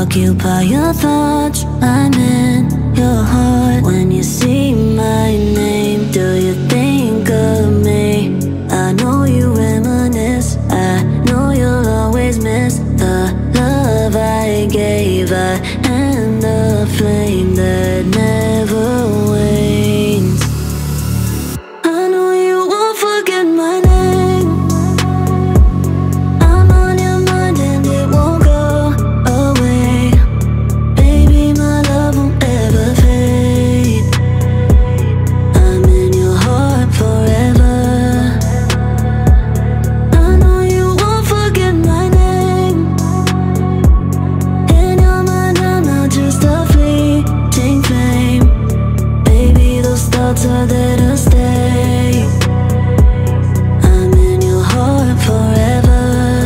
occupy your thoughts. I'm in your heart. When you see my name, do you think of me? I know you reminisce. I know you'll always miss the love I gave. I am the flame that never wanes. I know you won't forget my name. I'm on your mind and it won't go away. Baby, my love won't ever fade. I'm in your heart forever. I know you won't forget my name. In your mind I'm not just a fleeting flame. Baby, those thoughts are there to stay. I'm in your heart forever.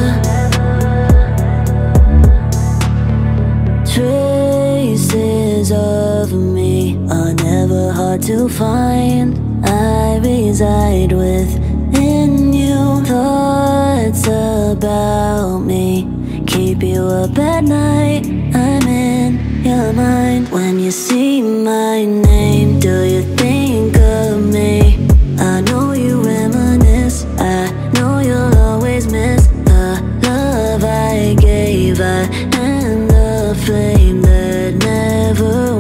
Traces of me are never hard to find. I reside within you. Thoughts about me keep you up at night. I'm in your mind. When you see my name, do you think of me? I know you reminisce. I know you'll always miss the love I gave. I am the flame that never